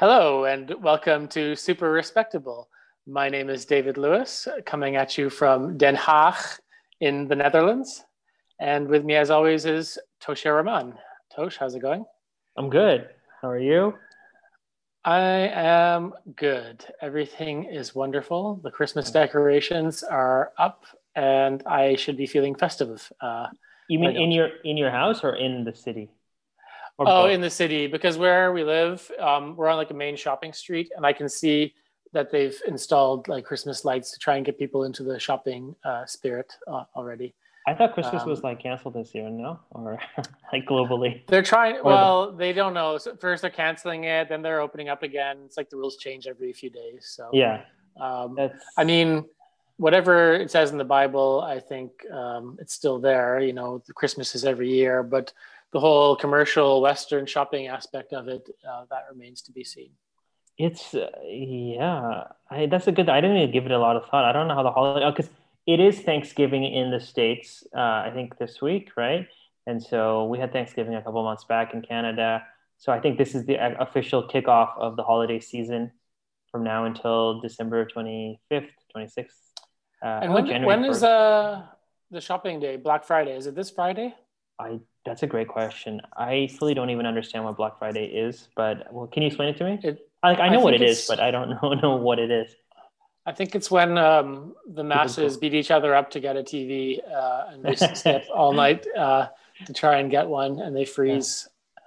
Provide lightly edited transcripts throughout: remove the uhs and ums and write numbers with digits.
Hello and welcome to Super Respectable. My name is David Lewis, coming at you from Den Haag in the Netherlands. And with me, as always, is Tosha Rahman. Tosh, how's it going? I'm good. How are you? I am good. Everything is wonderful. The Christmas decorations are up, and I should be feeling festive, You but mean I don't. in your house or in the city or Oh, both? in the city, because where we live, we're on like a main shopping street, and I can see that they've installed like Christmas lights to try and get people into the shopping spirit already. I thought Christmas was Um, like canceled this year, no? Or like globally? they're trying, Or the well, they don't know. So first they're canceling it, then they're opening up again. It's like the rules change every few days. So, yeah, um, I that's mean, whatever it says in the Bible, I think it's still there. The Christmas is every year, but the whole commercial Western shopping aspect of it, that remains to be seen. it's yeah. That's a good. I didn't even give it a lot of thought. I don't know how the holiday because it is Thanksgiving in the States. I think this week, right? And so we had Thanksgiving a couple months back in Canada. So I think this is the official kickoff of the holiday season from now until December 25th, 26th. And Oh, when January when is 1st. the shopping day? Black Friday? Is it this Friday? That's a great question. I fully don't even understand what Black Friday is, but well, can you explain it to me? It I I know what think it is, it's but I don't know what it is. I think it's when the People masses go, beat each other up to get a TV, and they stay up all night to try and get one, and they yeah, freeze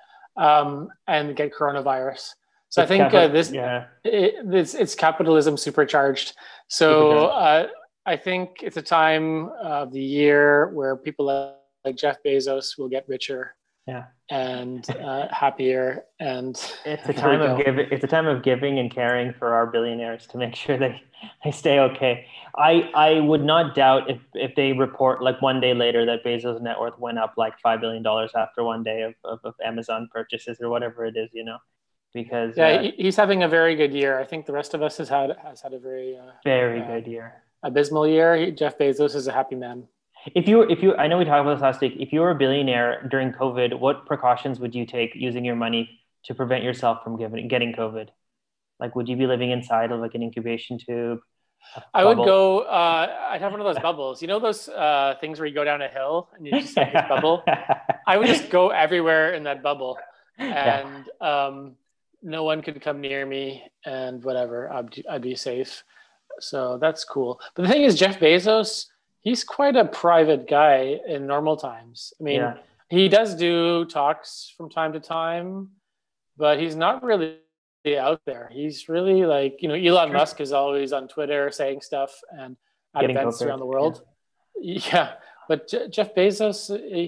and get coronavirus. So I it's think capital. Yeah, it's capitalism supercharged. So supercharged. I think it's a time of the year where people like Jeff Bezos will get richer Yeah. and happier, and It's a there we time of go. giving. It's a time of giving and caring for our billionaires to make sure they stay okay. I would not doubt if they report like one day later that Bezos' net worth went up like $5 billion after one day of Amazon purchases or whatever it is, because Yeah, he's having a very good year. I think the rest of us has had a very very uh, good year. abysmal year. Jeff Bezos is a happy man. If you, I know we talked about this last week. If you were a billionaire during COVID, what precautions would you take using your money to prevent yourself from getting COVID? Like, would you be living inside of like an incubation tube, a I would bubble? go. I'd have one of those bubbles. You know those things where you go down a hill and you just have this bubble. I would just go everywhere in that bubble, Yeah, and no one could come near me, and whatever. I'd be safe. So that's cool. But the thing is, Jeff Bezos, he's quite a private guy in normal times. I mean, yeah. he does do talks from time to time, but he's not really out there. He's really like, Elon Sure. Musk is always on Twitter saying stuff and at Getting events COVID. around the Yeah. world. Yeah, but Jeff Bezos,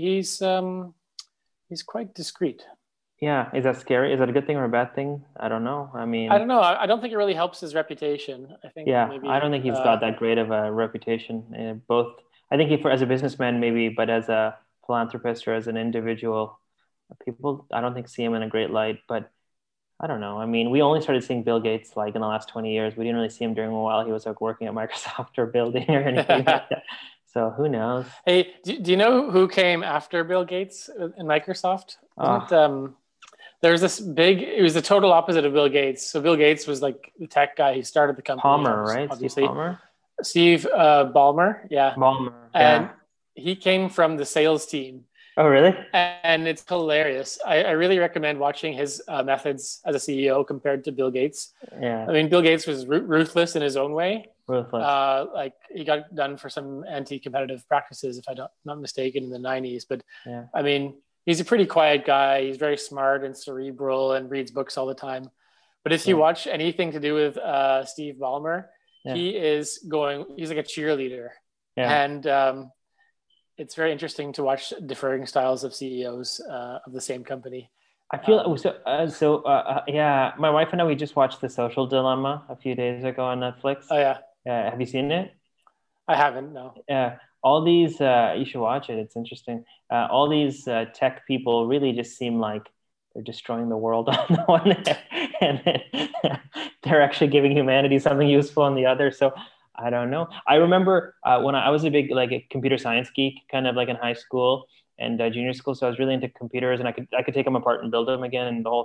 he's quite discreet. Yeah. Is that scary? Is that a good thing or a bad thing? I don't know. I I mean, don't know. I don't think it really helps his reputation. I think yeah, I don't maybe think he's got that great of a reputation. Both, I think he, for as a businessman, maybe, but as a philanthropist or as an individual, people, I don't think see him in a great light. But I don't know. I mean, we only started seeing Bill Gates like in the last 20 years. We didn't really see him during a while he was like working at Microsoft or building or anything like that. So who knows? Hey, do you know who came after Bill Gates in Microsoft? Wasn't Oh, there's this big, it was the total opposite of Bill Gates. So Bill Gates was like the tech guy. He started the company, Palmer, right? Steve obviously. Palmer? Steve Ballmer, yeah. Ballmer, And yeah. he came from the sales team. Oh, really? And it's hilarious. I really recommend watching his methods as a CEO compared to Bill Gates. Yeah, I mean, Bill Gates was ruthless in his own way. ruthless. Like he got done for some anti-competitive practices, if I'm not mistaken, in the '90s. But Yeah, I mean, he's a pretty quiet guy. He's very smart and cerebral and reads books all the time. But if you yeah, watch anything to do with Steve Ballmer, yeah, he's like a cheerleader. yeah. And it's very interesting to watch differing styles of CEOs of the same company. I feel Um, yeah. My wife and I we just watched The Social Dilemma a few days ago on Netflix. oh, yeah, Have you seen it? I haven't, no. All these you should watch it. It's interesting. All these tech people really just seem like they're destroying the world on the one hand, and then they're actually giving humanity something useful on the other. So I don't know. I remember when I was a big like a computer science geek, kind of like in high school and junior school. So I was really into computers, and I could take them apart and build them again, and the whole thing.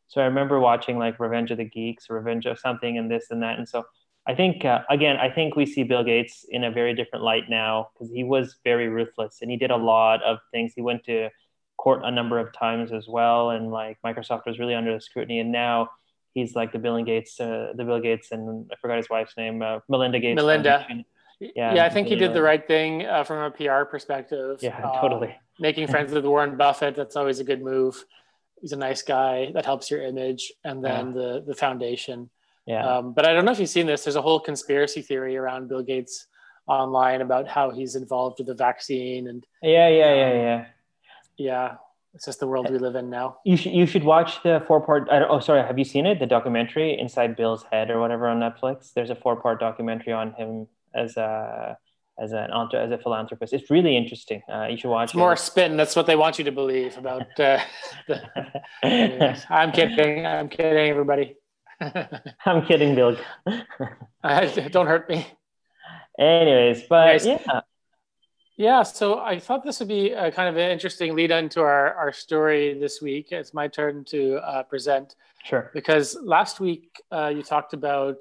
So I remember watching like Revenge of the Geeks, Revenge of something, and this and that. And so I think again, I think we see Bill Gates in a very different light now because he was very ruthless and he did a lot of things. He went to court a number of times as well, and like Microsoft was really under the scrutiny. And now he's like the Bill Gates, and I forgot his wife's name, Melinda Gates Melinda. Foundation. Yeah, I think he did the right thing from a PR perspective. Yeah, totally. Making friends with Warren Buffett, that's always a good move. He's a nice guy. That helps your image. And then the foundation. Yeah. But I don't know if you've seen this. There's a whole conspiracy theory around Bill Gates online about how he's involved with the vaccine. And yeah. Yeah, it's just the world we live in now. You should watch the 4-part. Oh, sorry. Have you seen it? The documentary Inside Bill's Head or whatever on Netflix. There's a 4-part documentary on him as a philanthropist. It's really interesting. You should watch it. More spin. That's what they want you to believe about. Anyways, I'm kidding, everybody. I'm kidding, Bill. Don't hurt me. Anyways, but yeah. So I thought this would be a kind of an interesting lead into our story this week. It's my turn to present. Sure. Because last week you talked about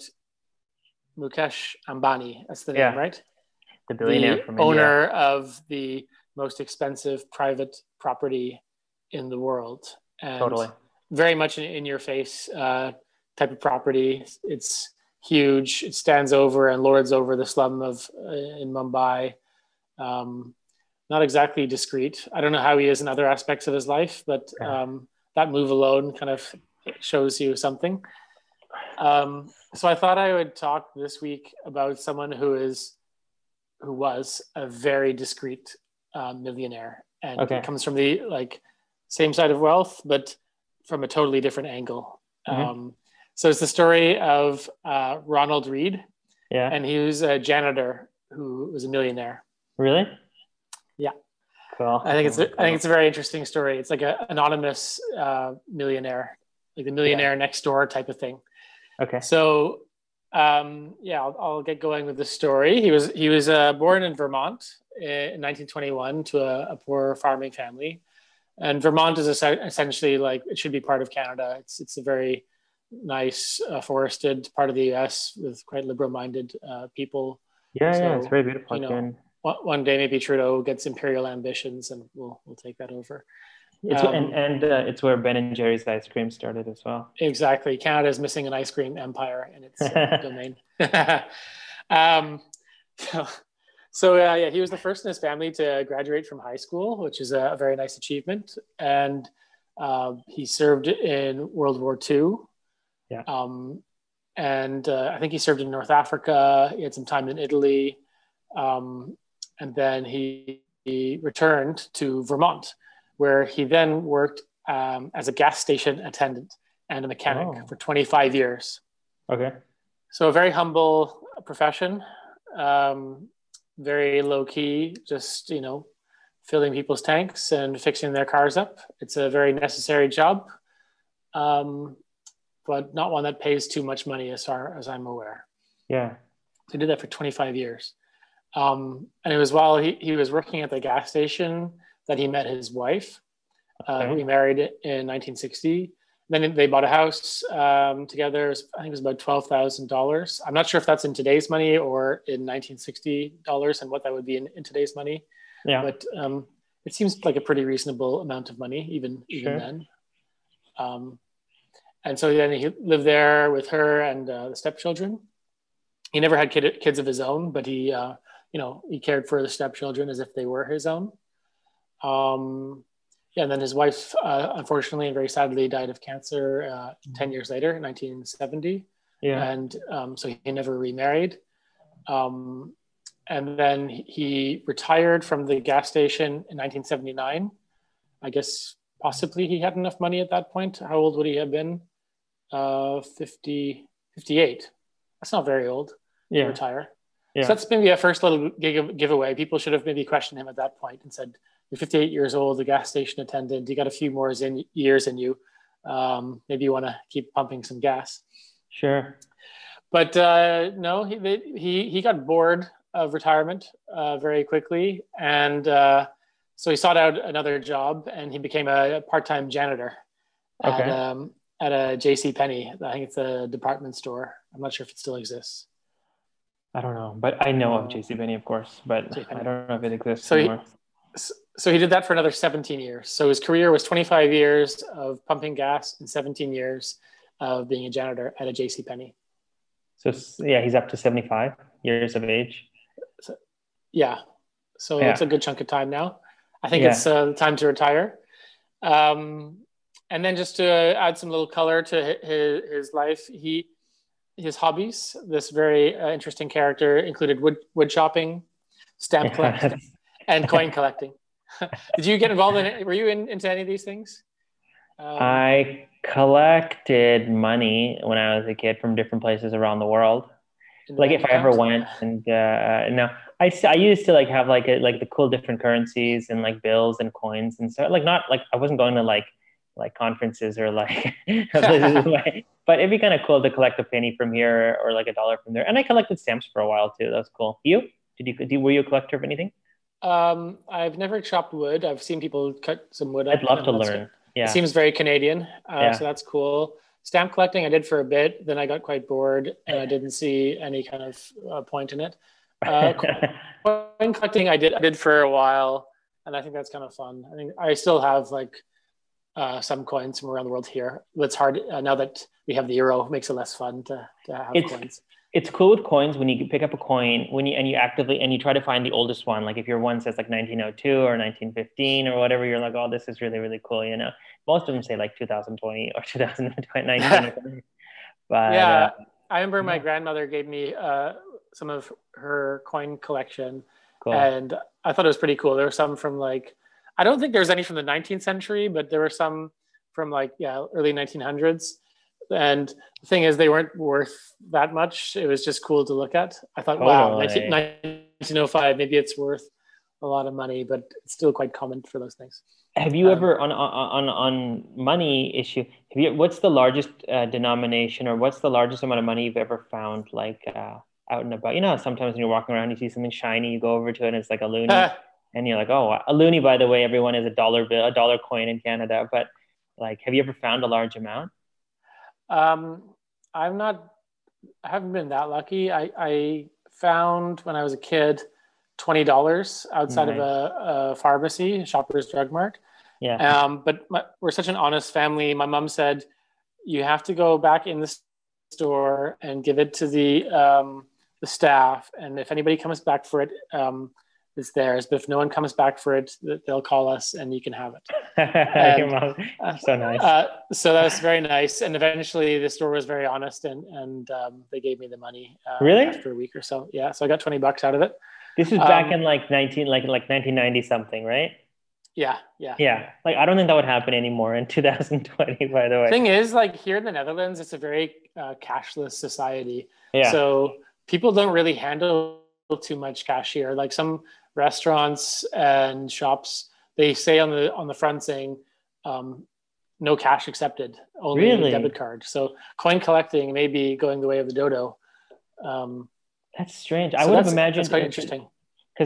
Mukesh Ambani. That's the name, right? The billionaire from India. Owner of the most expensive private property in the world. And totally. Very much in your face type of property. It's huge. It stands over and lords over the slum in Mumbai. Not exactly discreet. I don't know how he is in other aspects of his life, but that move alone kind of shows you something. So I thought I would talk this week about someone who was a very discreet millionaire, and it comes from the same side of wealth, but from a totally different angle. Mm-hmm. So it's the story of Ronald Read, and he was a janitor who was a millionaire. Really? Yeah. Cool. I think it's a very interesting story. It's like an anonymous millionaire, like the millionaire next door type of thing. Okay. So, I'll get going with the story. He was born in Vermont in 1921 to a poor farming family, and Vermont is essentially like it should be part of Canada. It's a very nice forested part of the U.S. with quite liberal-minded people. Yeah, it's very beautiful. One day maybe Trudeau gets imperial ambitions, and we'll take that over. It's where Ben and Jerry's ice cream started as well. Exactly. Canada is missing an ice cream empire in its domain. He was the first in his family to graduate from high school, which is a very nice achievement. And he served in World War II. Yeah. I think he served in North Africa. He had some time in Italy. And then he returned to Vermont, where he then worked as a gas station attendant and a mechanic for 25 years. Okay. So a very humble profession, very low key, just, filling people's tanks and fixing their cars up. It's a very necessary job, but not one that pays too much money as far as I'm aware. Yeah. So he did that for 25 years. And it was while he was working at the gas station that he met his wife, who he married in 1960. Then they bought a house together. I think it was about $12,000. I'm not sure if that's in today's money or in 1960 dollars and what that would be in today's money. Yeah. But it seems like a pretty reasonable amount of money, even then. And so then he lived there with her and the stepchildren. He never had kids of his own, but he cared for the stepchildren as if they were his own. And then his wife, unfortunately and very sadly, died of cancer 10 years later, in 1970. Yeah. And so he never remarried. And then he retired from the gas station in 1979. I guess possibly he had enough money at that point. How old would he have been? 58. That's not very old to retire. Yeah. So that's maybe a first little giveaway. People should have maybe questioned him at that point and said, you're 58 years old, a gas station attendant, you got a few more years in you. Maybe you want to keep pumping some gas. Sure. But no, he got bored of retirement very quickly. And so he sought out another job and he became a part-time janitor at at a J.C. Penney. I think it's a department store. I'm not sure if it still exists. I don't know, but I know of JCPenney, of course, but I don't know if it exists anymore. So he did that for another 17 years. So his career was 25 years of pumping gas and 17 years of being a janitor at a J.C. Penney. So yeah, he's up to 75 years of age. So it's a good chunk of time now. I think it's time to retire. And then just to add some little color to his life, his hobbies, this very interesting character included wood chopping, stamp collecting, and coin collecting. Did you get involved in it? Were you into any of these things? I collected money when I was a kid from different places around the world. Like if I ever went, and no, I used to like have like the cool different currencies and like bills and coins and so like not like I wasn't going to like conferences or like but it'd be kind of cool to collect a penny from here or like $1 from there. And I collected stamps for a while too. That's cool. Were you a collector of anything? I've never chopped wood. I've seen people cut some wood. I'd love to learn. Yeah. It seems very Canadian. So that's cool. Stamp collecting I did for a bit, then I got quite bored and I didn't see any kind of point in it. Coin collecting I did for a while, and I think that's kind of fun. I think I still have like some coins from around the world here. It's hard now that we have the euro, it makes it less fun to have coins. It's cool with coins when you pick up a coin you actively and you try to find the oldest one. Like if your one says like 1902 or 1915 or whatever, you're like, oh, this is really, really cool. You know, most of them say like 2020 or 2019. But yeah, I remember my grandmother gave me some of her coin collection, and I thought it was pretty cool. There were some from like, I don't think there's any from the 19th century, but there were some from like early 1900s. And the thing is, they weren't worth that much. It was just cool to look at. I thought, wow, 1905, maybe it's worth a lot of money, but it's still quite common for those things. Have you ever on money issue? What's the largest denomination, or what's the largest amount of money you've ever found, like out and about? You know, sometimes when you're walking around, you see something shiny, you go over to it, and it's like a loonie, and you're like, oh, a loonie. By the way, everyone is a dollar bill, a dollar coin in Canada. But like, have you ever found a large amount? I haven't been that lucky. I found when I was a kid $20 outside of a pharmacy, a Shoppers Drug Mart. Yeah. But we're such an honest family. My mom said you have to go back in the store and give it to the staff, and if anybody comes back for it, it's theirs. But if no one comes back for it, they'll call us and you can have it. Your mom, so nice. So that was very nice. And eventually the store was very honest and they gave me the money really after a week or so. Yeah. So I got $20 out of it. This is back in like 1990 something, right? Yeah. Like, I don't think that would happen anymore in 2020, by the way. Thing is, like here in the Netherlands, it's a very cashless society. Yeah. So people don't really handle too much cash here. Like some restaurants and shops, they say on the front saying no cash accepted, only debit card. So coin collecting may be going the way of the dodo. That's strange. I would have imagined that's quite interesting. Because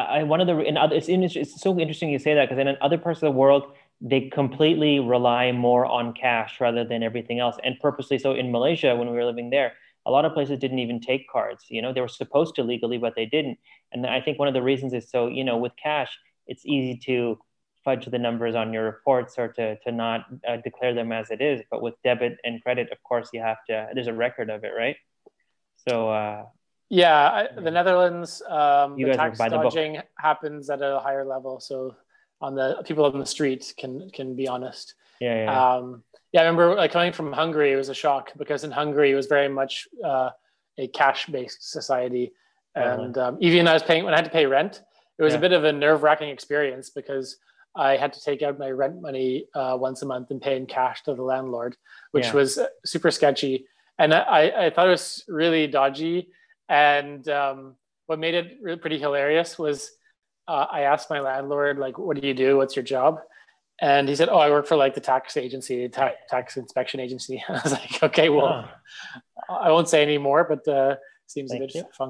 it's so interesting you say that, because in other parts of the world they completely rely more on cash rather than everything else, and purposely so. In Malaysia, when we were living there, a lot of places didn't even take cards. You know, they were supposed to legally, but they didn't. And I think one of the reasons is so, you know, with cash, it's easy to fudge the numbers on your reports or to not declare them as it is. But with debit and credit, of course, you have to, there's a record of it, right? So, the Netherlands, the tax dodging happens at a higher level. So on the people on the street can be honest. Yeah. I remember like coming from Hungary, it was a shock because in Hungary it was very much a cash-based society, and even when I had to pay rent, it was a bit of a nerve-wracking experience because I had to take out my rent money once a month and pay in cash to the landlord, which was super sketchy, and I thought it was really dodgy. And what made it really pretty hilarious was I asked my landlord, like, "What do you do? What's your job?" And he said, "Oh, I work for like the tax agency, tax inspection agency." I was like, "Okay, well, I won't say any more, but seems a bit funky."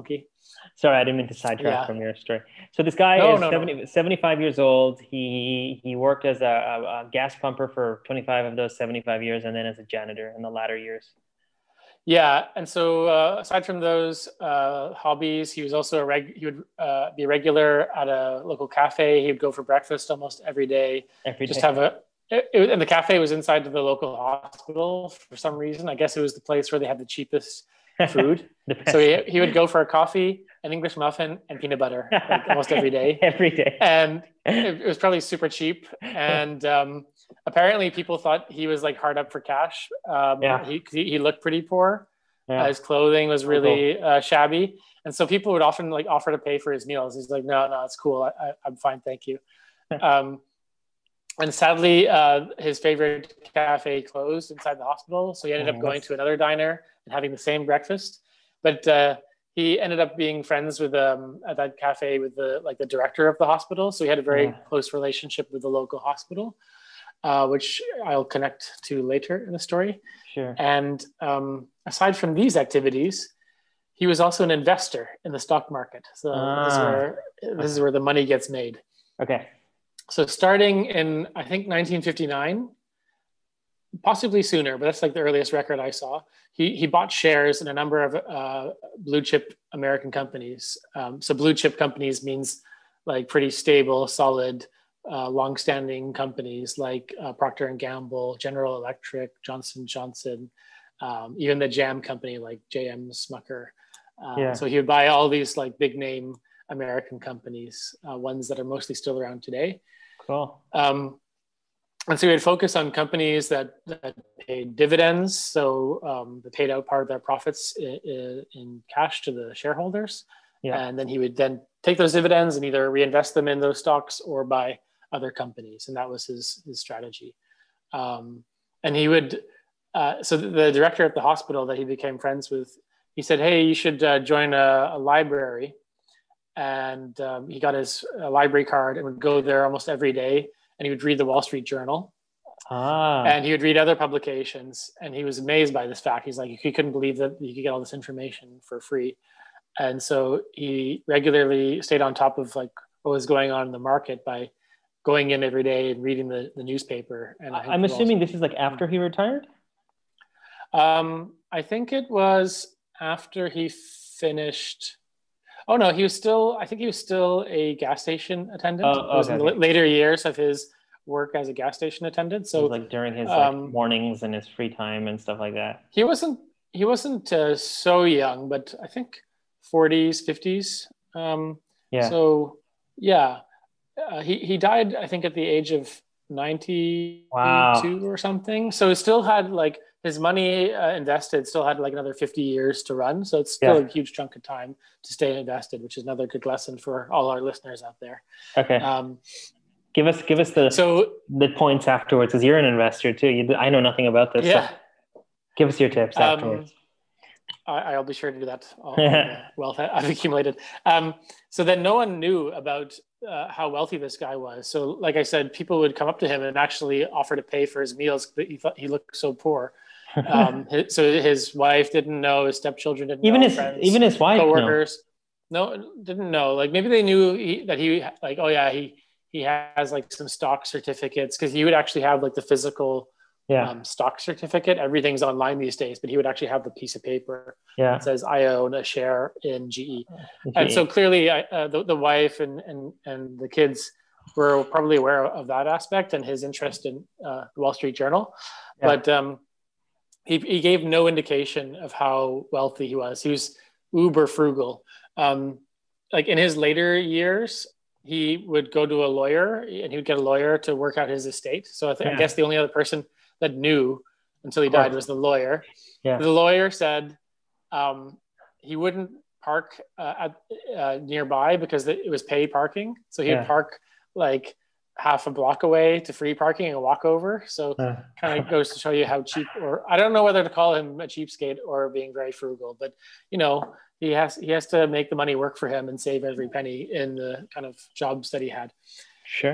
Sorry, I didn't mean to sidetrack Yeah. from your story. So this guy No, is no, no. 75 years old. He worked as a gas pumper for 25 of those 75 years, and then as a janitor in the latter years. Yeah, and so aside from those hobbies, he was also he would be a regular at a local cafe. He would go for breakfast almost every day. Every Just day. have and the cafe was inside of the local hospital for some reason. I guess it was the place where they had the cheapest food. The So best. he would go for a coffee, an English muffin, and peanut butter like almost every day. Every day. And it was probably super cheap. And apparently people thought he was like hard up for cash. Yeah. He looked pretty poor. Yeah. His clothing was really Cool. shabby. And so people would often like offer to pay for his meals. He's like, no, it's cool. I'm fine. Thank you. And sadly, his favorite cafe closed inside the hospital. So he ended up going to another diner and having the same breakfast. But he ended up being friends with at that cafe with the director of the hospital. So he had a very close relationship with the local hospital, which I'll connect to later in the story. Sure. And aside from these activities, he was also an investor in the stock market. So this is where the money gets made. Okay. So starting in, I think, 1959, possibly sooner, but that's like the earliest record I saw, he bought shares in a number of blue chip American companies. So blue chip companies means like pretty stable, solid, long-standing companies like Procter and Gamble, General Electric, Johnson Johnson, even the jam company like J.M. Smucker. So he would buy all these like big name American companies, ones that are mostly still around today. Cool. And so we would focus on companies that paid dividends. So they paid out part of their profits in cash to the shareholders. Yeah. And then he would then take those dividends and either reinvest them in those stocks or buy other companies. And that was his strategy. And he would, so the director at the hospital that he became friends with, he said, hey, you should join a library. And he got his library card and would go there almost every day. And he would read the Wall Street Journal. And he would read other publications. And he was amazed by this fact. He's like, he couldn't believe that he could get all this information for free. And so he regularly stayed on top of like what was going on in the market by going in every day and reading the newspaper. And I'm assuming this is like after he retired? I think it was after he finished. Oh no, I think he was still a gas station attendant. It was in the later years of his work as a gas station attendant. So like during his like, mornings and his free time and stuff like that. He wasn't so young, but I think 40s, 50s. So yeah, he died, I think, at the age of 92 or something. So he still had like his money invested, still had like another 50 years to run. So it's still a huge chunk of time to stay invested, which is another good lesson for all our listeners out there. Okay. Give us the points afterwards, because you're an investor too. I know nothing about this. Yeah. So give us your tips afterwards. I'll be sure to do that. All the wealth I've accumulated. So then no one knew about how wealthy this guy was. So like I said, people would come up to him and actually offer to pay for his meals, but he thought he looked so poor. So his wife didn't know, his stepchildren didn't know. Even his wife, coworkers, no, didn't know. Like maybe they knew that he like, oh yeah, he has like some stock certificates, because he would actually have like the physical stock certificate. Everything's online these days, but he would actually have the piece of paper that says, I own a share in GE. And so clearly the wife and the kids were probably aware of that aspect and his interest in the Wall Street Journal. But he gave no indication of how wealthy he was. He was uber frugal. Like in his later years, he would go to a lawyer and he would get a lawyer to work out his estate. So I guess the only other person that knew until he died was the lawyer. Yeah. The lawyer said he wouldn't park nearby because it was paid parking. So he would park like half a block away to free parking and walk over. So kind of goes to show you how cheap, or I don't know whether to call him a cheapskate or being very frugal, but you know, he has to make the money work for him and save every penny in the kind of jobs that he had. Sure.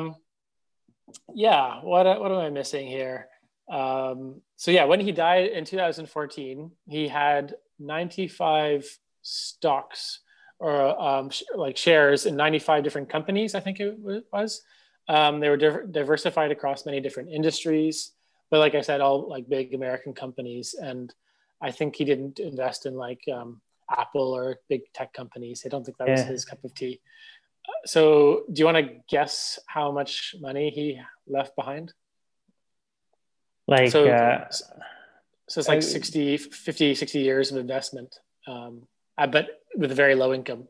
What am I missing here? When he died in 2014, he had 95 stocks or like shares in 95 different companies, I think it was. They were diversified across many different industries, but like I said, all like big American companies. And I think he didn't invest in like Apple or big tech companies. I don't think that was Yeah. his cup of tea. So do you want to guess how much money he left behind? Like So, so it's like uh, 60, 50, 60 years of investment, but with a very low income.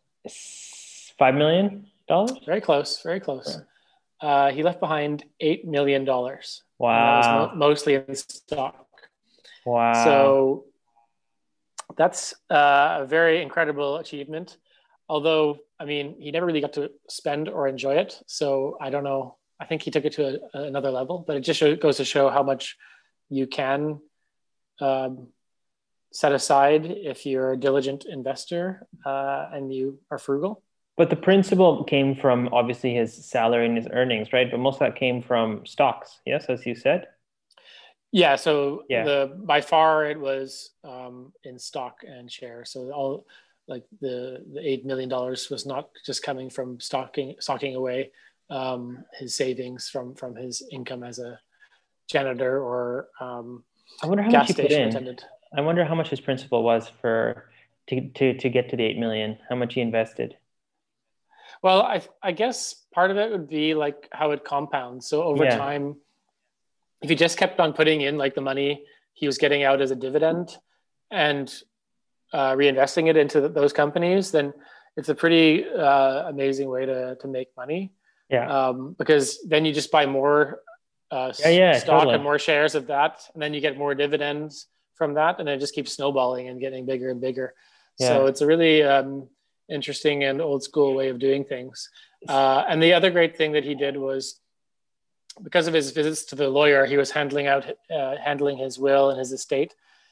$5 million. Very close, very close. He left behind $8 million, and that was Wow. mostly in stock. Wow. So that's a very incredible achievement. Although, I mean, he never really got to spend or enjoy it. So I don't know. I think he took it to another level, but it just goes to show how much you can um, set aside if you're a diligent investor and you are frugal. But the principal came from obviously his salary and his earnings, right? But most of that came from stocks. Yes, as you said. Yeah, so Yeah. the by far it was in stock and shares. So all like the $8 million was not just coming from stocking away his savings from his income as a janitor or I wonder how much gas he put station in. attendant. I wonder how much his principal was for to get to the 8 million. How much he invested? Well, I guess part of it would be like how it compounds. So over Yeah. time, if he just kept on putting in like the money he was getting out as a dividend and reinvesting it into those companies, then it's a pretty amazing way to make money Yeah. because then you just buy more Yeah. Yeah. stock Totally. and more shares of that, and then you get more dividends from that, and then it just keeps snowballing and getting bigger and bigger. So Yeah. it's a really interesting and old school way of doing things. And the other great thing that he did was because of his visits to the lawyer, he was handling his will and his estate.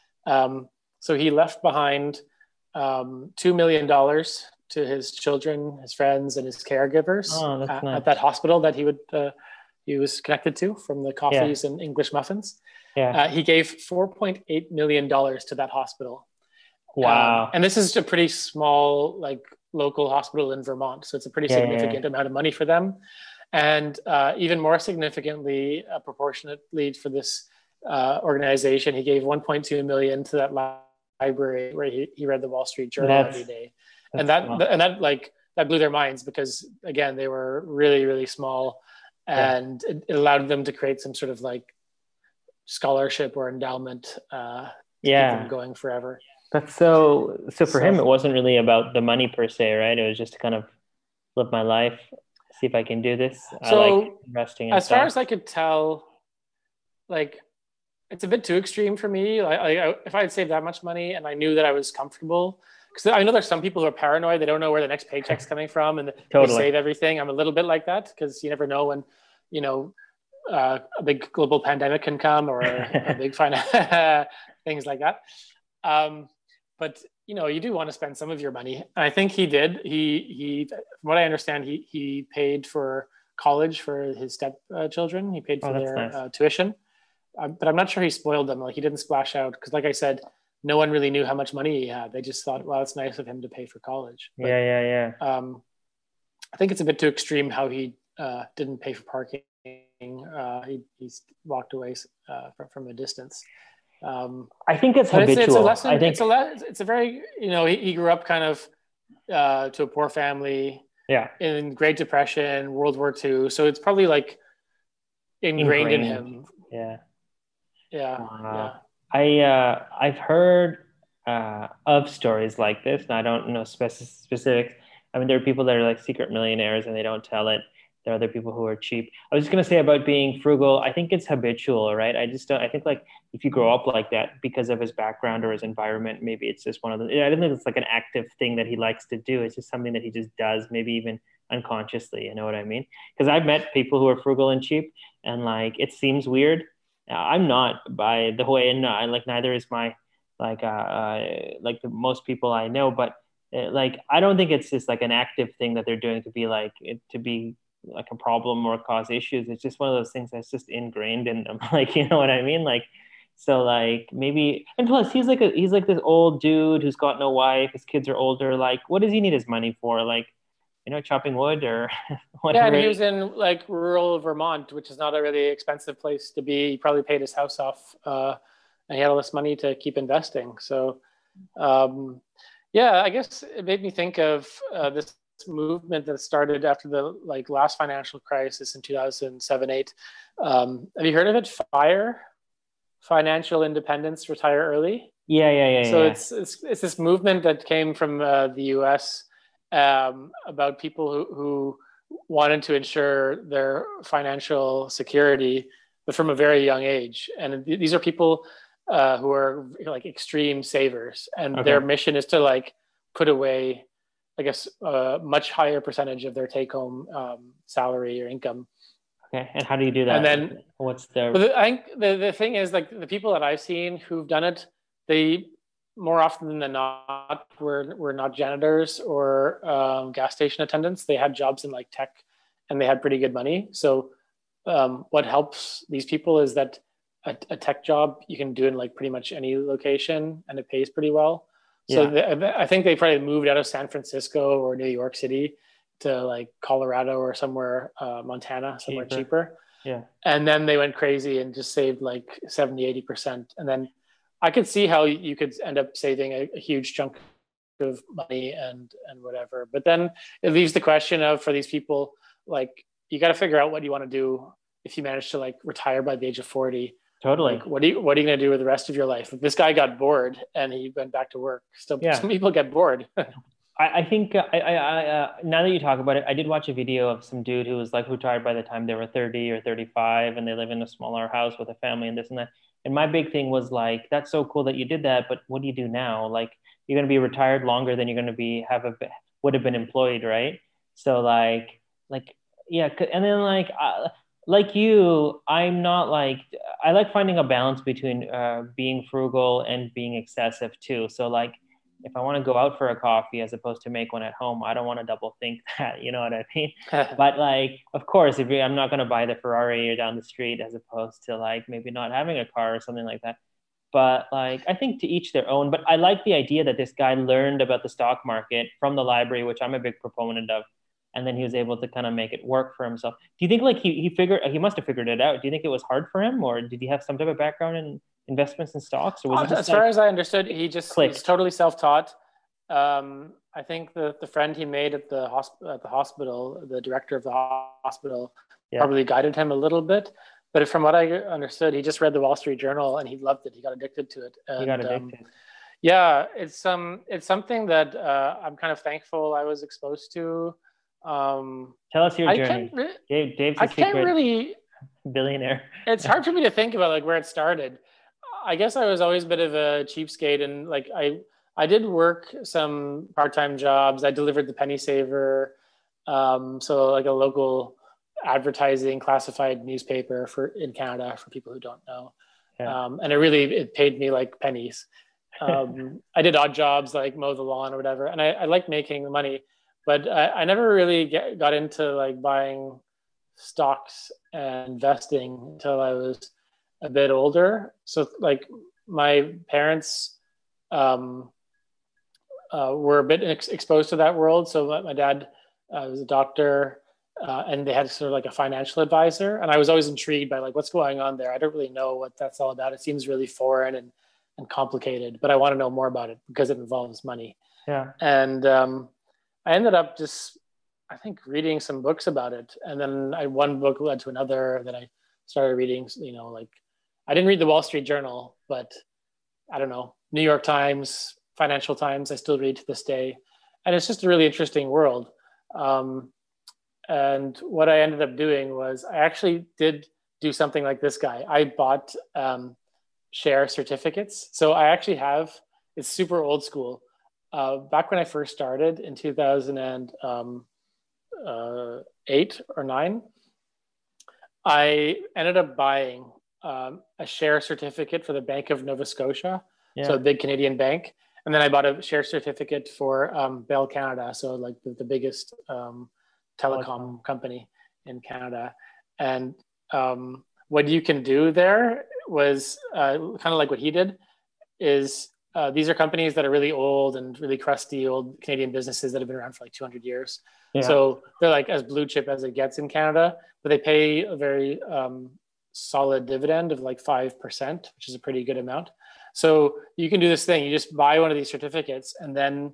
So he left behind $2 million to his children, his friends, and his caregivers Oh, that's at nice. that hospital that he was connected to from the Yeah. coffees and English muffins. Yeah. He gave $4.8 million to that hospital, Wow. and this is a pretty small like local hospital in Vermont, so it's a pretty Yeah. Yeah. significant Yeah. amount of money for them. And even more significantly, proportionately for this organization, he gave 1.2 million to that library where he read the Wall Street Journal every That's day, and that's that like that blew their minds because again they were really really small, yeah. and it allowed them to create some sort of like scholarship or endowment to keep them Yeah. going forever. That's so for him So it wasn't really about the money per se, right? It was just to kind of live my life, see if I can do this. I like so investing in as far as I stocks. could tell, like it's a bit too extreme for me. If I had saved that much money and I knew that I was comfortable, because I know there's some people who are paranoid. They don't know where the next paycheck's coming from, and they Totally. save everything. I'm a little bit like that because you never know when, you know, a big global pandemic can come or a big things like that. Um, but you do want to spend some of your money. And I think he did. From what I understand, he paid for college for his step children. He paid Oh, for that's their nice. tuition, but I'm not sure he spoiled them. Like he didn't splash out because, like I said, no one really knew how much money he had. They just thought, well, it's nice of him to pay for college. But Yeah, yeah, yeah. I think it's a bit too extreme how he didn't pay for parking. He walked away from a distance. I think it's But it's a habitual. I lesson. think It's a very he grew up kind of to a poor family yeah, in Great Depression, World War II. So it's probably like ingrained in ingrained. him. Yeah. Yeah, Uh, yeah. I've heard of stories like this, and I don't know specifics. I mean, there are people that are like secret millionaires and they don't tell it. There are other people who are cheap. I was just gonna say about being frugal. I think it's habitual, right? I just don't. I think like if you grow up like that because of his background or his environment, maybe it's just one of the. I don't think it's like an active thing that he likes to do. It's just something that he just does, maybe even unconsciously. You know what I mean? Because I've met people who are frugal and cheap, and like it seems weird. I'm not by the way, and like neither is my like the most people I know. But like I don't think it's just like an active thing that they're doing to be like to be like a problem or cause issues. It's just one of those things that's just ingrained in them. Like you know what I mean? Like So like maybe, and plus he's like this old dude who's got no wife. His kids are older. Like, what does he need his money for? Like, chopping wood or Yeah, and whatever. he was in like rural Vermont, which is not a really expensive place to be. He probably paid his house off, and he had all this money to keep investing. So, um, yeah, I guess it made me think of this movement that started after the like last financial crisis in 2007, 8. Have you heard of it? FIRE, Financial Independence, Retire Early. So Yeah. it's this movement that came from the U.S. About people who wanted to ensure their financial security, but from a very young age. And these are people who are like extreme savers, and their Okay. mission is to like put away, I guess, a much higher percentage of their take-home salary or income. Okay. And how do you do And that? Like, then, what's the? but I think the thing is like the people that I've seen who've done it, they more often than not were not janitors or gas station attendants. They had jobs in like tech, and they had pretty good money. So what helps these people is that a tech job you can do in like pretty much any location, and it pays pretty well. So Yeah, I think they probably moved out of San Francisco or New York City to like Colorado or somewhere, Montana, somewhere cheaper. cheaper. Yeah. And then they went crazy and just saved like 70, 80%. And then I could see how you could end up saving a huge chunk of money and whatever. But then it leaves the question of, for these people, like you got to figure out what you want to do if you manage to like retire by the age of 40. Totally. Like what are you going to do with the rest of your life? This guy got bored and he went back to work. Still, Yeah. some people get bored. I think now that you talk about it, I did watch a video of some dude who was like retired by the time they were 30 or 35 and they live in a smaller house with a family and this and that. And my big thing was like, that's so cool that you did that, but what do you do now? Like you're going to be retired longer than you're going to be would have been employed, right? So like yeah, and then like you, I'm not like I like finding a balance between being frugal and being excessive too. So like if I want to go out for a coffee as opposed to make one at home, I don't want to double think that, you know what I mean? But like, of course, I'm not going to buy the Ferrari down the street as opposed to like maybe not having a car or something like that. But like, I think to each their own. But I like the idea that this guy learned about the stock market from the library, which I'm a big proponent of. And then he was able to kind of make it work for himself. Do you think like he must have figured it out? Do you think it was hard for him, or did he have some type of background in investments and stocks, or was it just As far like as I understood, he's clicked? totally self-taught. I think the friend he made at the hospital, the director of the hospital, Yeah, probably guided him a little bit. But from what I understood, he just read the Wall Street Journal and he loved it. He got addicted to it. he got And addicted. yeah, it's something that I'm kind of thankful I was exposed to. Um, Tell us your I can't journey. Dave's I a can't secret really. billionaire. It's hard for me to think about like where it started. I guess I was always a bit of a cheapskate, and like I did work some part-time jobs. I delivered the Penny Saver, so like a local advertising classified newspaper for in Canada for people who don't know. Yeah. And it paid me like pennies. I did odd jobs like mow the lawn or whatever, and I liked making money, but I never really got into like buying stocks and investing until I was a bit older. So like my parents um, were a bit exposed to that world. So my dad was a doctor, and they had sort of like a financial advisor, and I was always intrigued by like what's going on there. I don't really know what that's all about. It seems really foreign and complicated, but I want to know more about it because it involves money. Yeah. And I ended up just, I think, reading some books about it, and then one book led to another. Then I started reading, like I didn't read the Wall Street Journal, but I don't know, New York Times, Financial Times. I still read to this day, and it's just a really interesting world. Um, and what I ended up doing was I actually did do something like this guy. I bought share certificates. So I actually have, it's super old school. Back when I first started in 2008 or 9, I ended up buying a share certificate for the Bank of Nova Scotia, so a Yeah. big Canadian bank. And then I bought a share certificate for Bell Canada, so like the biggest Telecom. telecom company in Canada. And what you can do there was kind of like what he did is these are companies that are really old and really crusty old Canadian businesses that have been around for like 200 years. Yeah. So they're like as blue chip as it gets in Canada, but they pay a very solid dividend of like 5%, which is a pretty good amount. So you can do this thing. You just buy one of these certificates and then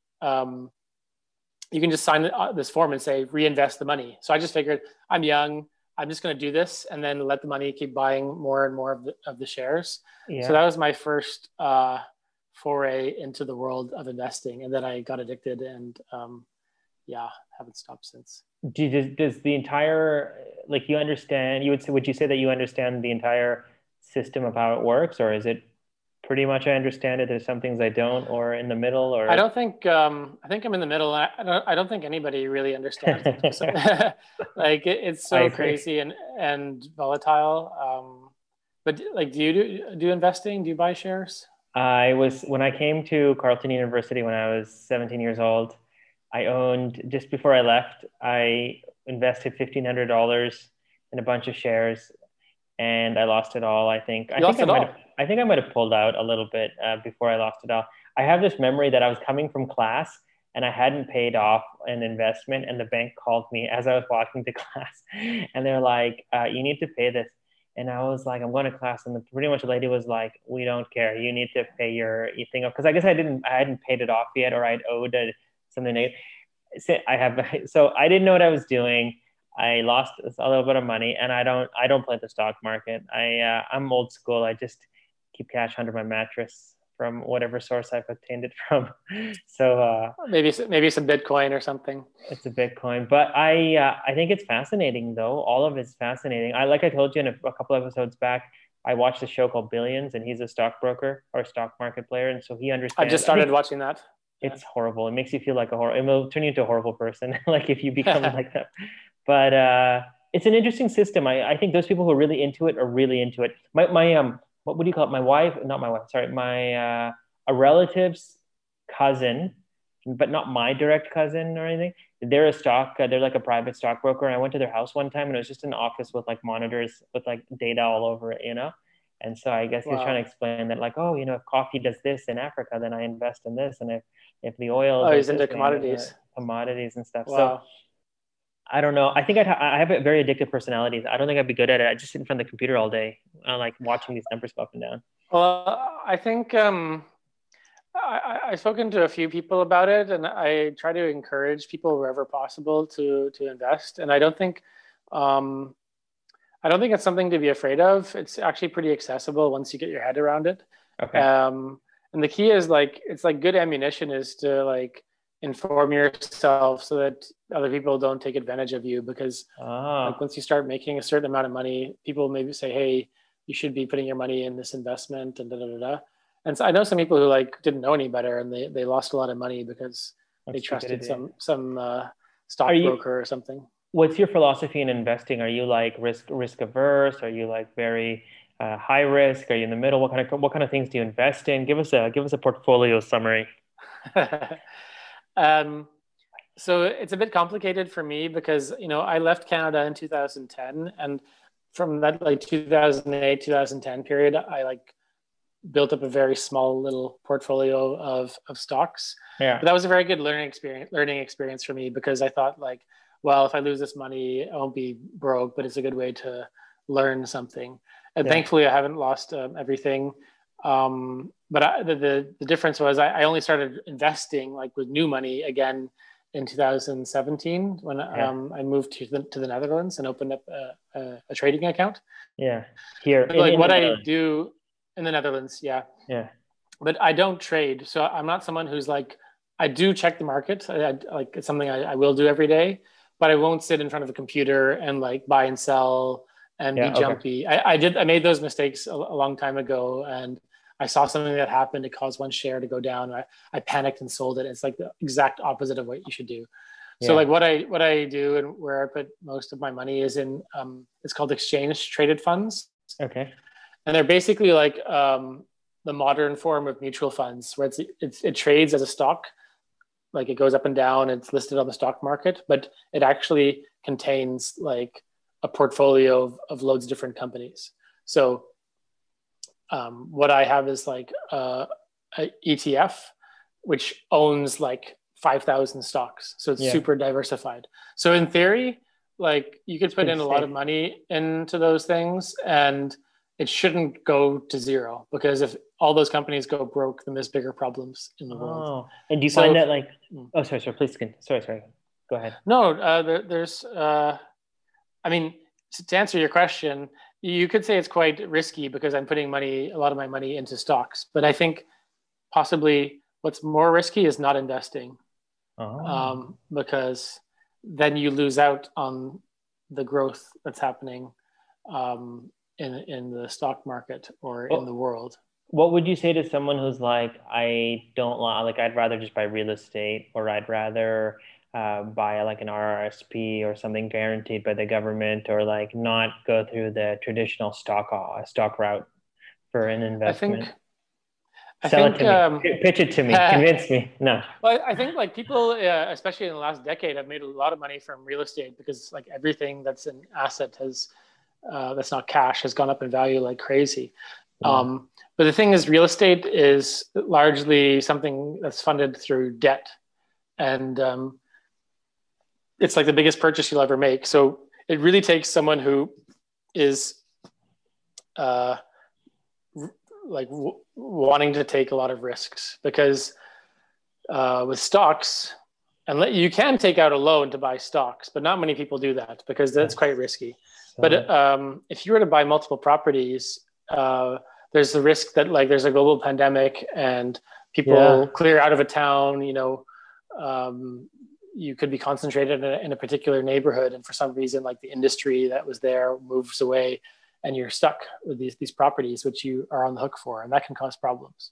you can just sign this form and say reinvest the money. So I just figured I'm young. I'm just going to do this and then let the money keep buying more and more of the shares. Yeah. So that was my first foray into the world of investing. And then I got addicted and haven't stopped since. Does the entire, like you understand, would you say that you understand the entire system of how it works, or is it pretty much I understand it? There's some things I don't, or in the middle, or I don't think I think I'm in the middle. I don't think anybody really understands it. So, like it's so crazy and volatile. But like, do you do investing? Do you buy shares? When I came to Carleton University when I was 17 years old, I owned, just before I left, I invested $1,500 in a bunch of shares, and I lost it all. I think I might have pulled out a little bit before I lost it all. I have this memory that I was coming from class and I hadn't paid off an investment, and the bank called me as I was walking to class, and they're like, "You need to pay this." And I was like, "I'm going to class," and pretty much the lady was like, "We don't care. You need to pay your thing off," because I guess I hadn't paid it off yet, or I'd owed something. So I didn't know what I was doing. I lost a little bit of money, and I don't play the stock market. I'm old school. I just keep cash under my mattress from whatever source I've obtained it from. So maybe some Bitcoin or something. It's a Bitcoin, but I think it's fascinating though. All of it's fascinating. Like I told you in a couple episodes back, I watched a show called Billions, and he's a stockbroker or stock market player, and so he understands. I just started watching that. It's horrible. It makes you feel like it will turn you into a horrible person, like if you become like that. But it's an interesting system. I think those people who are really into it are really into it. My what would you call it? My a relative's cousin, but not my direct cousin or anything. They're they're like a private stockbroker. And I went to their house one time, and it was just an office with like monitors with like data all over it, And so I guess he's trying to explain that, like, oh, if coffee does this in Africa, then I invest in this, and if the oil, he's into commodities and stuff. Wow. So I don't know. I think I have a very addictive personality. I don't think I'd be good at it. I just sit in front of the computer all day, like watching these numbers go up and down. Well, I think I've spoken to a few people about it, and I try to encourage people wherever possible to invest. And I don't think it's something to be afraid of. It's actually pretty accessible once you get your head around it. Okay. And the key is it's good ammunition is to like inform yourself so that other people don't take advantage of you, because like once you start making a certain amount of money, people maybe say, hey, you should be putting your money in this investment and da da da. And so I know some people who like didn't know any better, and they lost a lot of money because they trusted some stockbroker or something. What's your philosophy in investing? Are you like risk averse? Are you like very high risk? Are you in the middle? What kind of things do you invest in? Give us a portfolio summary. So it's a bit complicated for me because I left Canada in 2010, and from that like 2008 2010 period, I like built up a very small little portfolio of stocks. Yeah. But that was a very good learning experience for me, because I thought like, well, if I lose this money, I won't be broke, but it's a good way to learn something. And thankfully, I haven't lost everything. But the difference was I only started investing like with new money again in 2017 when I moved to the Netherlands and opened up a trading account. Yeah, here. I do in the Netherlands, yeah. But I don't trade, so I'm not someone who's like, I do check the market. Like it's something I will do every day, but I won't sit in front of a computer and like buy and sell and be jumpy. I made those mistakes a long time ago, and I saw something that happened. It caused one share to go down. I panicked and sold it. It's like the exact opposite of what you should do. So like what I do and where I put most of my money is in it's called exchange traded funds. Okay. And they're basically like the modern form of mutual funds, where it trades as a stock, like it goes up and down. It's listed on the stock market, but it actually contains like a portfolio of loads of different companies. So what I have is like a ETF, which owns like 5,000 stocks. So it's super diversified. So in theory, like you could put in a lot of money into those things and it shouldn't go to zero, because if all those companies go broke, then there's bigger problems in the world. And do you find that like, sorry, please, sorry, go ahead. No, there's, I mean, to answer your question, you could say it's quite risky because I'm putting a lot of my money into stocks, but I think possibly what's more risky is not investing, because then you lose out on the growth that's happening in the stock market or in the world. What would you say to someone who's like, I'd rather just buy real estate, or I'd rather buy like an RRSP or something guaranteed by the government, or like not go through the traditional stock route for an investment? Sell it to me. Pitch it to me. Convince me. No. Well, I think like people, especially in the last decade, have made a lot of money from real estate, because like everything that's an asset that's not cash has gone up in value like crazy. Yeah. But the thing is, real estate is largely something that's funded through debt, and it's like the biggest purchase you'll ever make. So it really takes someone who is wanting to take a lot of risks, because with stocks, and you can take out a loan to buy stocks, but not many people do that because that's quite risky. But if you were to buy multiple properties, there's the risk that like there's a global pandemic and people clear out of a town, you could be concentrated in a particular neighborhood, and for some reason, like the industry that was there moves away, and you're stuck with these properties, which you are on the hook for, and that can cause problems.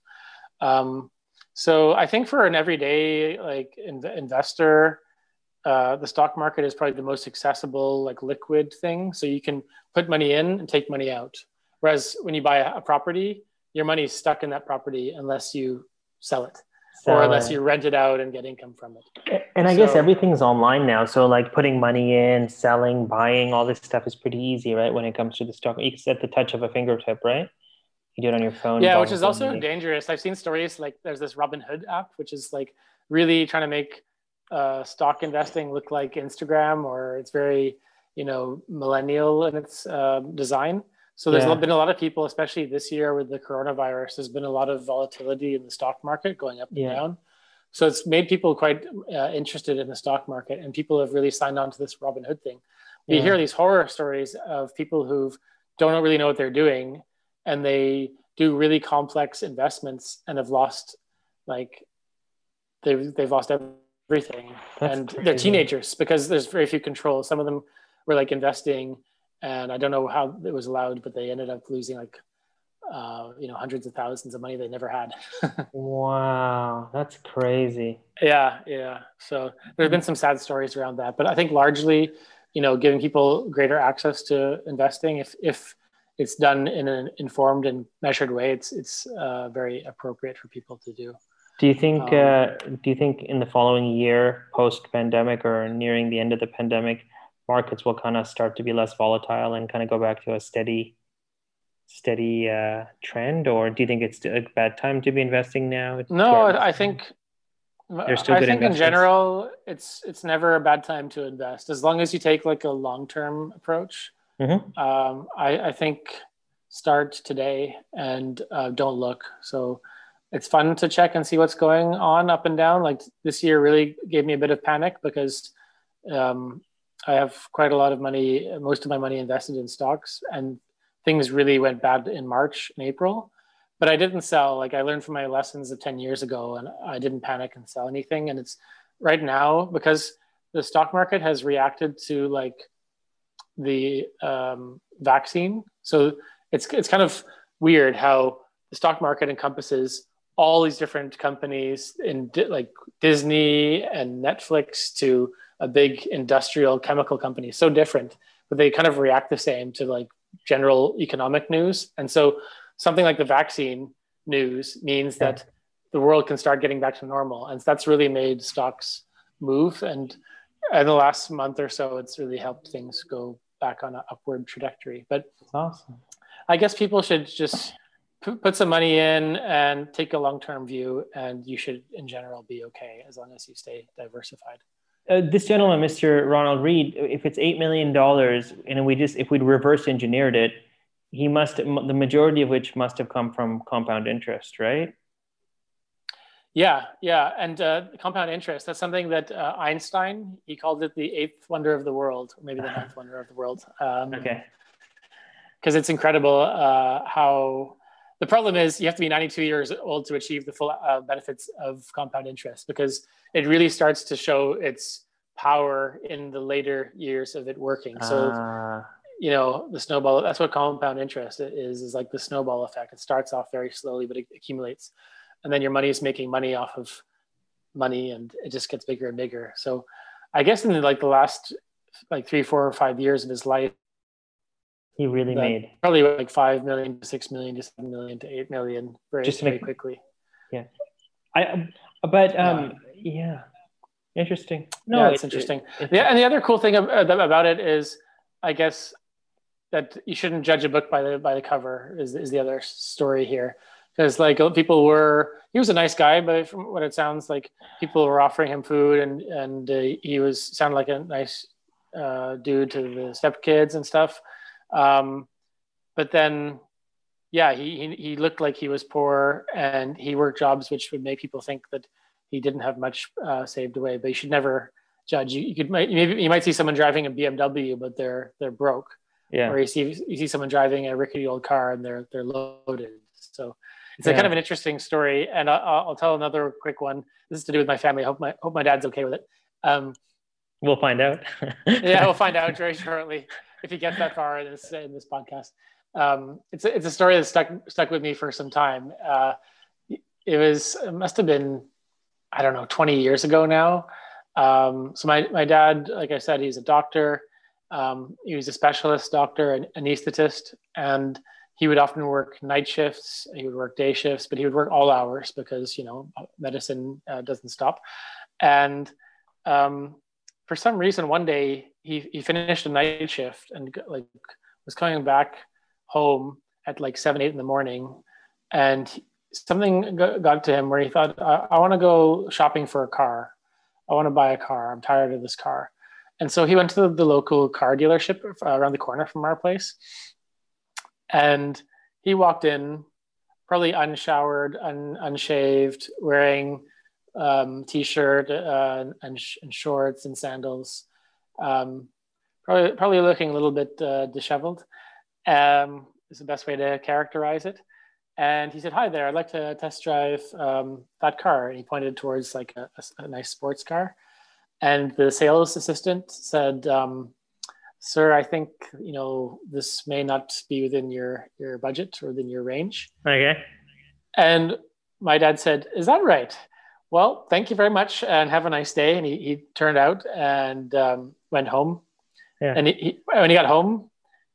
So I think for an everyday like investor, the stock market is probably the most accessible, like liquid thing. So you can put money in and take money out. Whereas when you buy a property, your money is stuck in that property unless you sell it. Or unless you rent it out and get income from it. And I guess everything's online now. So like putting money in, selling, buying, all this stuff is pretty easy, right? When it comes to the stock, you can set the touch of a fingertip, right? You do it on your phone. Yeah, which is also dangerous. I've seen stories like there's this Robinhood app, which is like really trying to make stock investing look like Instagram, or it's very, millennial in its design. So there's been a lot of people, especially this year with the coronavirus, there's been a lot of volatility in the stock market going up and down. So it's made people quite interested in the stock market, and people have really signed on to this Robinhood thing. You hear these horror stories of people who don't really know what they're doing, and they do really complex investments and have lost, they've lost everything. And they're teenagers because there's very few controls. Some of them were like investing, and I don't know how it was allowed, but they ended up losing hundreds of thousands of money they never had. Wow, that's crazy. Yeah. So there's been some sad stories around that, but I think largely, giving people greater access to investing, if it's done in an informed and measured way, it's very appropriate for people to do. Do you think in the following year, post-pandemic or nearing the end of the pandemic, markets will kind of start to be less volatile and kind of go back to a steady trend, or do you think it's a bad time to be investing now? No, I think in general, it's never a bad time to invest as long as you take like a long-term approach. Mm-hmm. I think start today and don't look. So it's fun to check and see what's going on up and down. Like this year really gave me a bit of panic because I have quite a lot of money, most of my money invested in stocks, and things really went bad in March and April, but I didn't sell. Like I learned from my lessons of 10 years ago, and I didn't panic and sell anything. And it's right now because the stock market has reacted to like the vaccine. So it's kind of weird how the stock market encompasses all these different companies in like Disney and Netflix to a big industrial chemical company, so different, but they kind of react the same to like general economic news. And so something like the vaccine news means that the world can start getting back to normal. And that's really made stocks move. And in the last month or so, it's really helped things go back on an upward trajectory. But That's awesome. I guess people should just put some money in and take a long-term view, and you should, in general, be okay as long as you stay diversified. This gentleman, Mr. Ronald Reed, if it's $8 million and if we'd reverse engineered it, the majority of which must have come from compound interest, right? Yeah. And compound interest, that's something that Einstein, he called it the eighth wonder of the world, or maybe the ninth wonder of the world. Okay. Because it's incredible how the problem is you have to be 92 years old to achieve the full benefits of compound interest, because it really starts to show its power in the later years of it working. So, the snowball, that's what compound interest is like the snowball effect. It starts off very slowly, but it accumulates. And then your money is making money off of money, and it just gets bigger and bigger. So I guess in the last 3, 4, or 5 years of his life, he really made probably like 5 million to 6 million to 7 million to 8 million very quickly. Yeah. Interesting. No, it's interesting. And the other cool thing about it is, I guess, that you shouldn't judge a book by the cover is the other story here. Because he was a nice guy, but from what it sounds like, people were offering him food, and he sounded like a nice dude to the stepkids and stuff. But then, he looked like he was poor, and he worked jobs which would make people think that he didn't have much saved away. But you should never judge. You might see someone driving a BMW, but they're broke. Yeah. Or you see someone driving a rickety old car and they're loaded. So it's a kind of an interesting story. And I'll tell another quick one. This is to do with my family. I hope my dad's okay with it. We'll find out. Yeah, we'll find out very shortly if he gets that far in this podcast. It's a story that stuck with me for some time. It must have been, I don't know, 20 years ago now. So my dad, like I said, he's a doctor. He was a specialist doctor, an anesthetist, and he would often work night shifts. He would work day shifts, but he would work all hours because, medicine doesn't stop. And for some reason, one day he finished a night shift and was coming back home at 7, 8 in the morning, and something got to him where he thought, I want to go shopping for a car. I want to buy a car. I'm tired of this car. And so he went to the local car dealership around the corner from our place. And he walked in, probably unshowered, unshaved, wearing t-shirt and shorts and sandals, probably looking a little bit disheveled, is the best way to characterize it. And he said, "Hi there, I'd like to test drive that car." And he pointed towards a nice sports car. And the sales assistant said, "Sir, I think this may not be within your budget or within your range." Okay. And my dad said, "Is that right? Well, thank you very much, and have a nice day." And he turned out and went home. Yeah. And when he got home,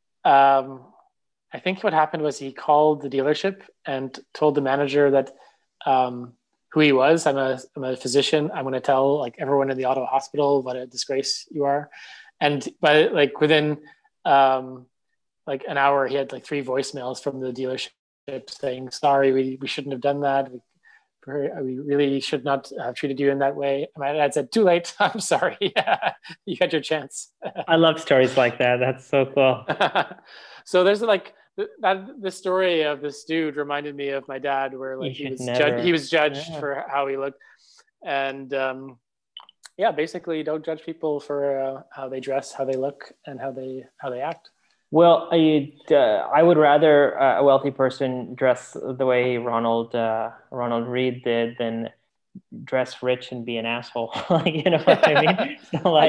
I think what happened was he called the dealership and told the manager that who he was. I'm a physician. I'm going to tell everyone in the Ottawa hospital what a disgrace you are. And by within an hour, he had 3 voicemails from the dealership saying, "Sorry, we shouldn't have done that. We really should not have treated you in that way." And my dad said, "Too late. I'm sorry. You had your chance." I love stories like that. That's so cool. So there's the story of this dude reminded me of my dad, where he was judged for how he looked. And basically don't judge people for how they dress, how they look, and how they act. Well, I would rather a wealthy person dress the way Ronald Reed did than dress rich and be an asshole. You know what I mean?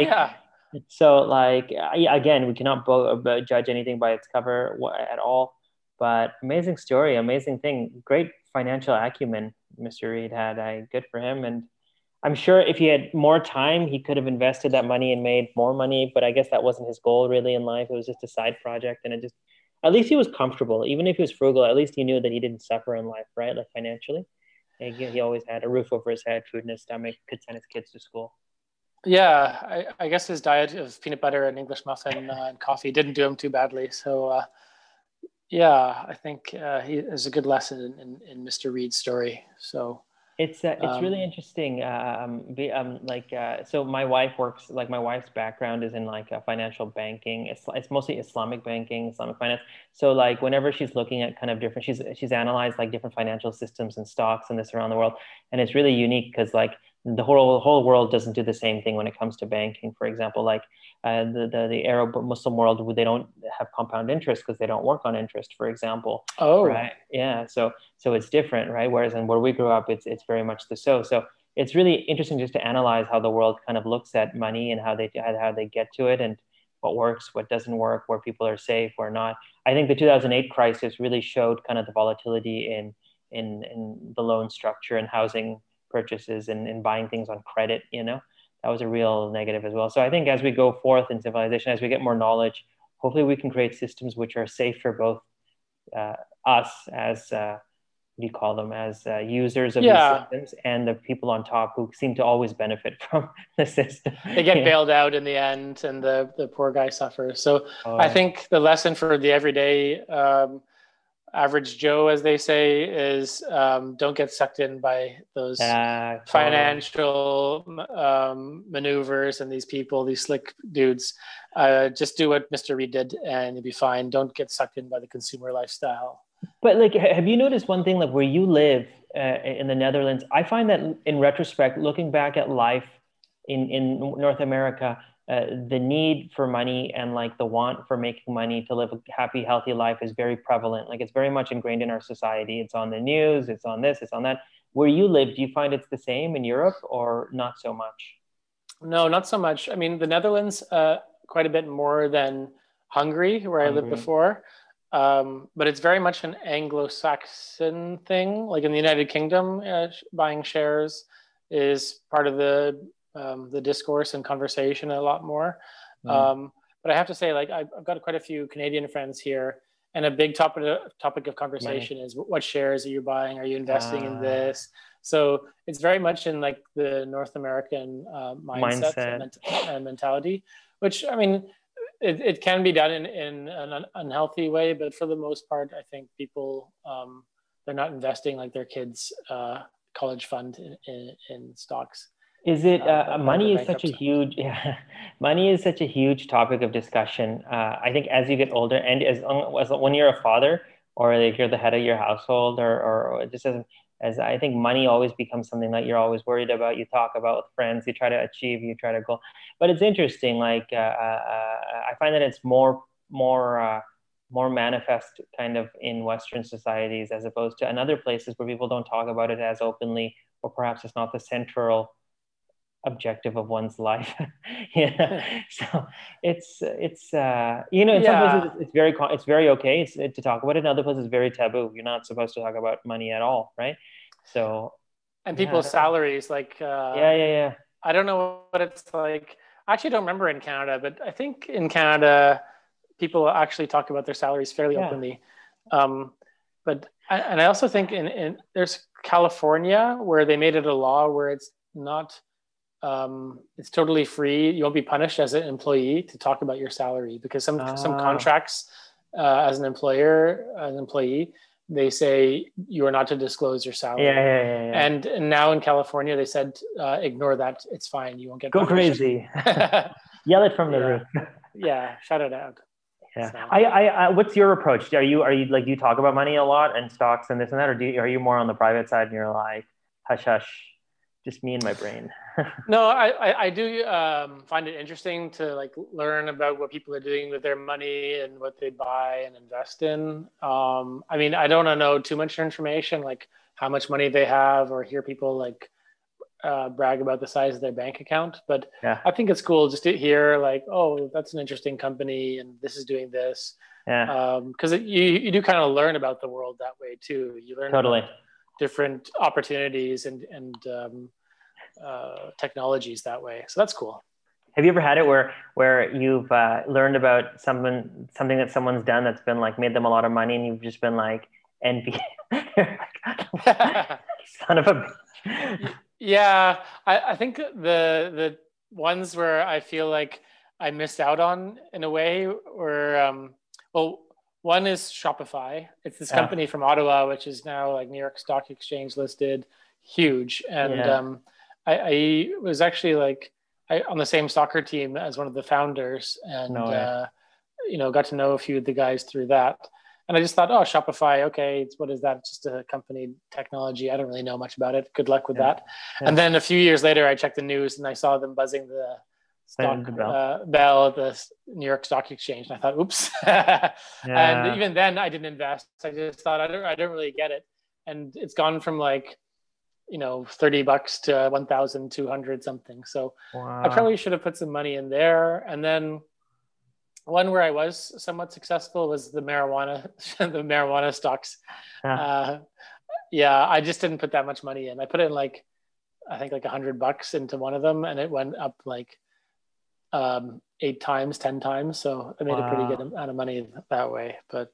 Again, we cannot judge anything by its cover at all. But amazing story, amazing thing, great financial acumen Mr. Reed had. Good for him. And I'm sure if he had more time, he could have invested that money and made more money. But I guess that wasn't his goal really in life. It was just a side project. And at least he was comfortable. Even if he was frugal, at least he knew that he didn't suffer in life, right? Financially. He always had a roof over his head, food in his stomach, could send his kids to school. Yeah, I guess his diet of peanut butter and English muffin and coffee didn't do him too badly. So yeah, I think he is a good lesson in Mr. Reed's story. So It's really um, interesting. So my wife works, like my wife's background is in like financial banking. It's mostly Islamic banking, Islamic finance. So like whenever she's looking at kind of different, she's analyzed like different financial systems and stocks and this around the world, and it's really unique because like the whole world doesn't do the same thing when it comes to banking. For example, like the Arab Muslim world, they don't have compound interest because they don't work on interest, for example, oh right? Yeah, so it's different, right? Whereas in where we grew up, it's very much the so. So it's really interesting just to analyze how the world kind of looks at money and how they get to it and what works, what doesn't work, where people are safe, where not. I think the 2008 crisis really showed kind of the volatility in the loan structure and housing purchases and buying things on credit. That was a real negative as well. So I think as we go forth in civilization, as we get more knowledge, hopefully we can create systems which are safe for both uh, us as what do you call them, as users of these yeah, systems and the people on top who seem to always benefit from the system. they get Yeah. bailed out in the end, and the poor guy suffers. So Oh I yeah. think the lesson for the everyday average Joe, as they say, is don't get sucked in by those Totally. financial maneuvers and these people, these slick dudes. Just do what Mr. Reed did, and you'll be fine. Don't get sucked in by the consumer lifestyle. But like, have you noticed one thing? Like, where you live in the Netherlands, I find that in retrospect, looking back at life in North America, the need for money and like the want for making money to live a happy, healthy life is very prevalent. Like, it's very much ingrained in our society. It's on the news. It's on this. It's on that. Where you live, do you find it's the same in Europe or not so much? No, not so much. I mean, the Netherlands, quite a bit more than Hungary, where I lived Hungry. before. But it's very much an Anglo-Saxon thing. Like in the United Kingdom, buying shares is part of the discourse and conversation a lot more. Mm. But I have to say, like I've got quite a few Canadian friends here, and a big topic of Money. conversation is what shares are you buying? Are you investing in Uh, this? So it's very much in like the North American mindset mindset. and mentality, which I mean, it can be done in an unhealthy way, but for the most part, I think people they're not investing like their kids' college fund in stocks. Is it That'll go money is such a bankrupt. huge yeah, money is such a huge topic of discussion. I think as you get older, and as when you're a father or like you're the head of your household, or just as I think money always becomes something that you're always worried about. You talk about with friends, you try to achieve, you try to go. But it's interesting. Like I find that it's more manifest kind of in Western societies as opposed to in other places where people don't talk about it as openly, or perhaps it's not the central objective of one's life. Yeah. So in some places Yeah, it's very okay to talk about it. In other places it's very taboo. You're not supposed to talk about money at all, right? So and yeah, I people's don't know. salaries, like Yeah, yeah, yeah. I don't know what it's like. I actually don't remember in Canada, but I think in Canada people actually talk about their salaries fairly Yeah. openly. Um, and I also think in there's California where they made it a law where it's not it's totally free. You won't be punished as an employee to talk about your salary because some Ah, contracts as an employee, they say you are not to disclose your yeah, salary. yeah, yeah, yeah. And now in California, they said ignore that. It's fine. You won't get Go punished. crazy. Yell it from the Yeah, roof. yeah. Shout it out. Yeah. So What's your approach? Are you like, do you talk about money a lot and stocks and this and that, or are you more on the private side and you're like, hush, hush, just me and my brain? no, I do find it interesting to like learn about what people are doing with their money and what they buy and invest in. I mean, I don't want to know too much information, like how much money they have, or hear people like brag about the size of their bank account. But Yeah, I think it's cool just to hear like, oh, that's an interesting company, and this is doing this, yeah, because you do kind of learn about the world that way too. You learn totally. about different opportunities and technologies that way. So that's cool. Have you ever had it where you've learned about something that someone's done that's been like made them a lot of money, and you've just been like envy, son of a bitch. Yeah, I think the ones where I feel like I missed out on in a way, or well, one is Shopify. It's this Yeah. company from Ottawa, which is now like New York Stock Exchange listed, huge. And Yeah. I was actually like on the same soccer team as one of the founders, and No way. got to know a few of the guys through that. And I just thought, oh, Shopify, okay, what is that? It's just a company technology. I don't really know much about it. Good luck with Yeah. that. Yeah. And then a few years later, I checked the news and I saw them buzzing the stock The bell. bell at the New York Stock Exchange. And I thought, oops. And Yeah. even then, I didn't invest. I just thought I don't really get it. And it's gone from like, $30 to 1,200 something. So Wow. I probably should have put some money in there. And then one where I was somewhat successful was the marijuana stocks. Yeah. I just didn't put that much money in. I put in like, I think like $100 into one of them, and it went up like 8 times, 10 times. So I made a pretty good amount of money that way. But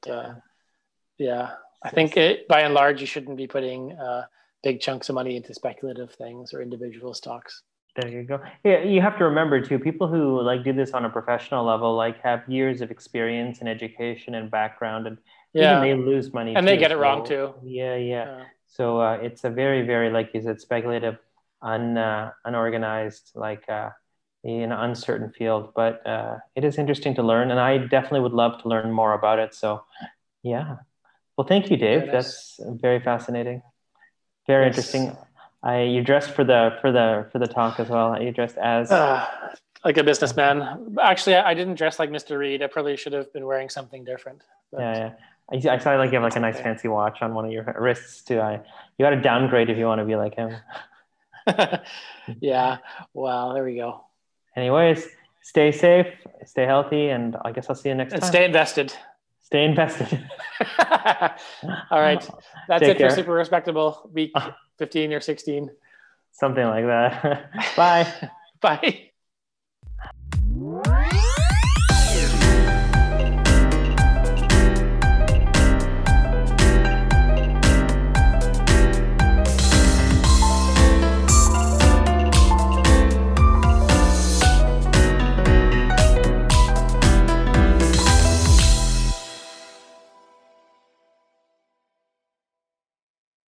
I think by and large, you shouldn't be putting big chunks of money into speculative things or individual stocks. There you go. Yeah, you have to remember too, people who like do this on a professional level, like have years of experience and education and background, and even they lose money and too, they get it wrong too. Yeah. So it's a very, very, like you said, speculative, unorganized, like uncertain field. But it is interesting to learn, and I definitely would love to learn more about it. So yeah. Well, thank you, Dave. That's very fascinating. Very interesting. You dressed for the talk as well. You dressed as like a businessman. Actually, I didn't dress like Mr. Reed. I probably should have been wearing something different. But... Yeah. I saw like you have like a nice fancy watch on one of your wrists too. You got to downgrade if you want to be like him. Yeah. Well, there we go. Anyways, stay safe, stay healthy, and I guess I'll see you next time. Stay invested. Stay invested. All right. That's Take it care. For Super Respectable week 15 or 16. Something like that. Bye. Bye.